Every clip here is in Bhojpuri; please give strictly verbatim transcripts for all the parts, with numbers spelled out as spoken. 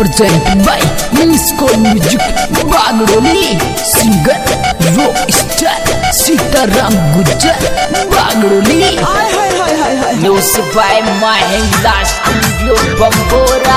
presented by Miniscore Music Bagdoli. Singer Rock Star Sitaram Gujjar Bagdoli. Music by Mahindra Studio Bambora.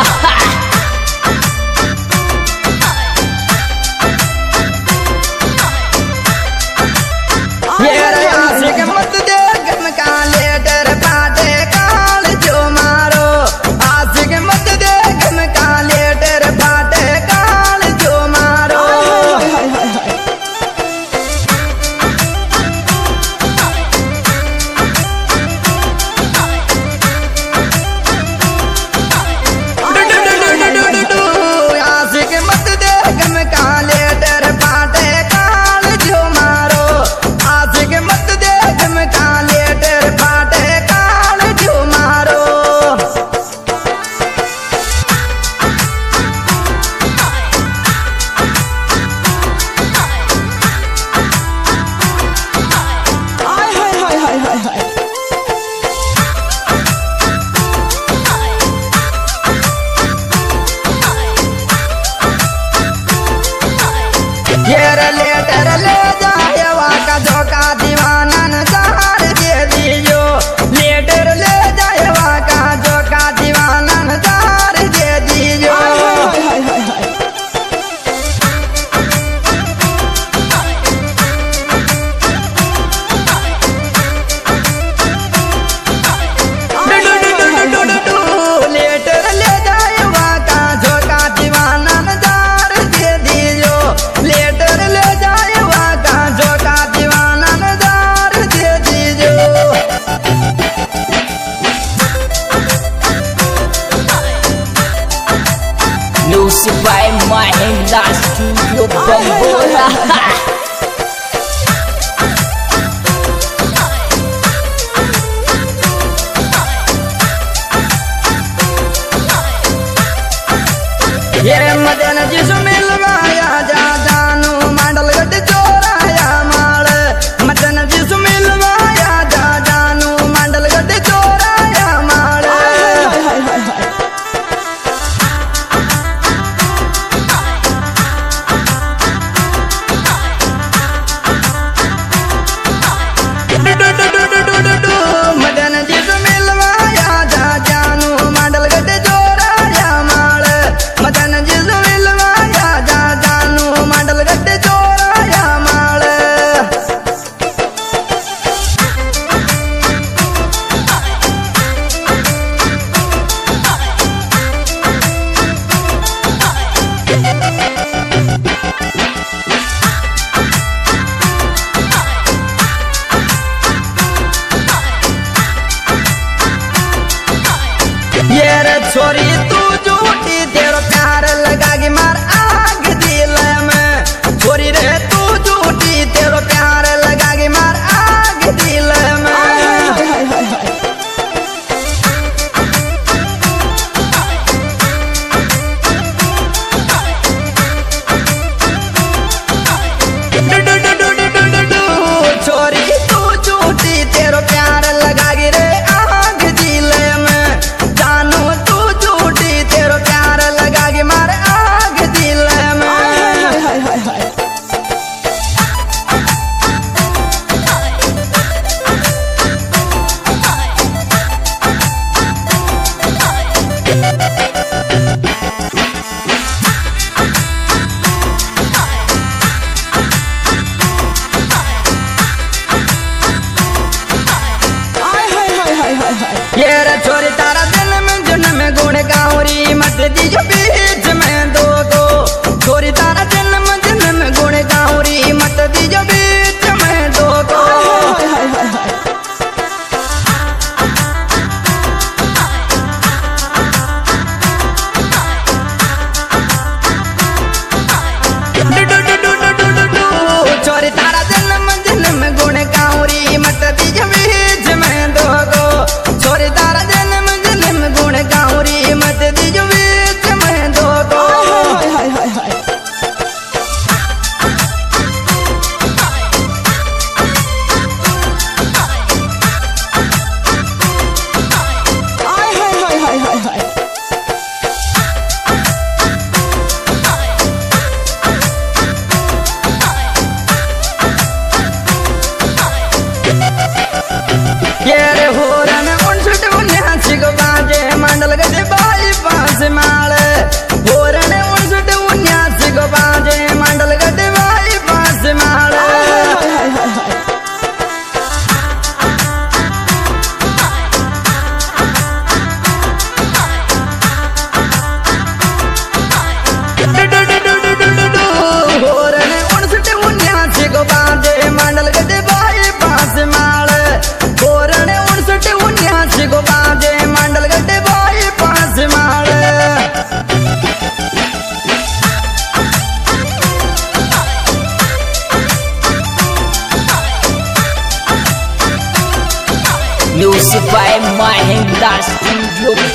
Music by Mahindra Studio Bambora. ये मदन जिसु मिलवाया जा जानू मंडल गड्ढ चोराया माल मदन जिसु मिलवाया जा जानू मंडल गड्ढ चोराया माल मदन जिसु मिलवाया जा जानू मंडल गड्ढ चोराया माल मदन जिसु मिलवाया जा जानू मंडल गड्ढ चोराया माल ये रे छोरी तू झूठी तेरो प्यार लगागी मार आग दिल में छोरी रे तू झूठी तेरो प्यार लगागी मार आग दिल में छोरी तू झूठी तेरो प्यार लगागी रे आग दिल में जानू तू झूठी तेरो प्यार लगागी मार आग दिल में ये रे छोरी तारा दिल में जन्म गुण गाउरी मत दीजो बीच में दो गो छोरी तारा दिल में जन्म गुण गाउरी मत दीजो बीच में दो गो छोरी तारा दिल में जन्म गुण गाउरी मत दीजो बीच में दो गो छोरी तारा जन्म जन्म गुण गाउरी मत दीजो बीच में दो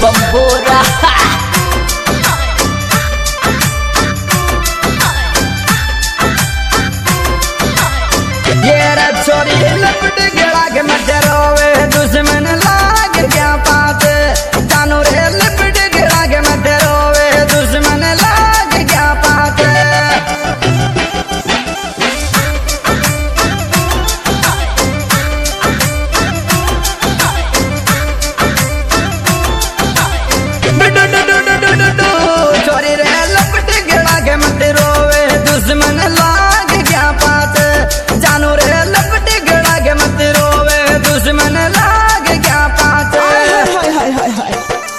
बम्बोरा। ये रे छोरी लपट गिड़ा के मत रोवे दुश्मन लाग क्या पात जानू रे लपट गिड़ा के मत रोवे दुश्मन लाग क्या पात छोरी रे लपट गिड़ा के मत रोवे दुश्मन लाग क्या पात जानू रे लपट गिड़ा के मत रोवे दुश्मन लाग क्या पात हाय हाय हाय हाय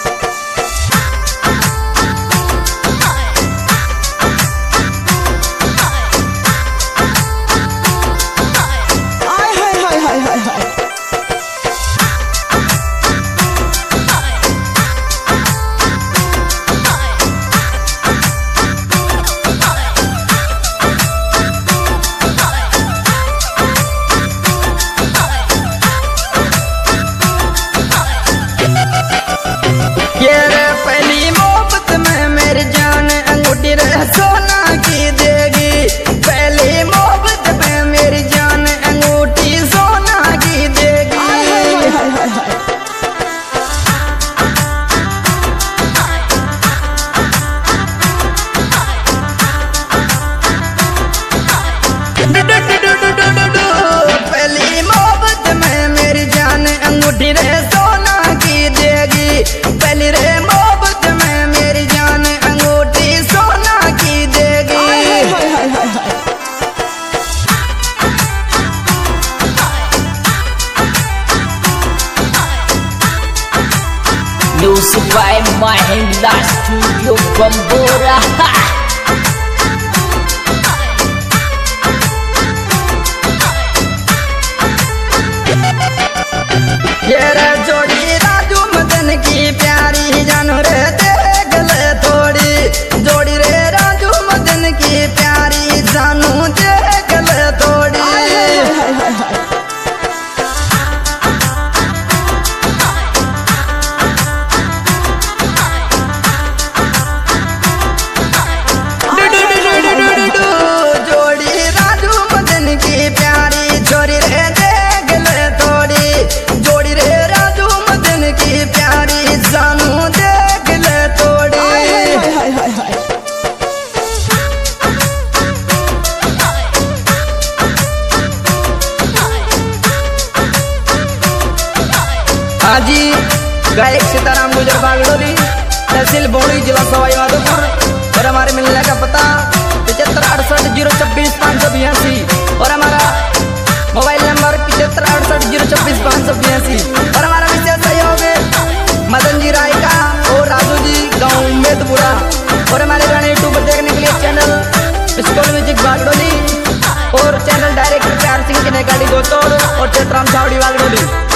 ये रे पहली मोहब्बत में मेरी जान अंगूठी रे सोना की देगी पहली मोहब्बत में मेरी जान अंगूठी सोना की देगी पहली मोहब्बत में मेरी जान अंगूठी रे सोना की देगी पहली रे मोहब्बत में मेरी जान अंगूठी सोना की देगी Music by Mahindra Studio Bambora. ये रे जोड़ी राजू मदन की प्यारी जानू रे देख ले थोड़ी जोड़ी रे राजू मदन की प्यारी जानू देख ले थोड़ी जोड़ी राजू मदन की प्यारी छोरी रे देख ले थोड़ी जोड़ी रे राजू मदन की प्यारी जानू देख ले थोड़ी हाजी गायक सीताराम गुजर बागडोली तहसील बोड़ी जिला सवाई माधोपुर और हमारे मिलने का पता पचहत्तर अड़सठ जीरो छब्बीस पाँच सौ बयासी और हमारा मोबाइल नंबर पचहत्तर अड़सठ जीरो छब्बीस पाँच सौ बयासी और हमारा विशेष सहयोग है मदन जी राय का और राजू जी गाँव मेदपुरा और हमारे गाने यूट्यूब पर देखने के लिए चैनल स्कूल म्यूजिक बागडोली और चैनल डायरेक्टर प्यार सिंह की नेकाली गोतोड़ और चित्राम छावड़ी बागडोली।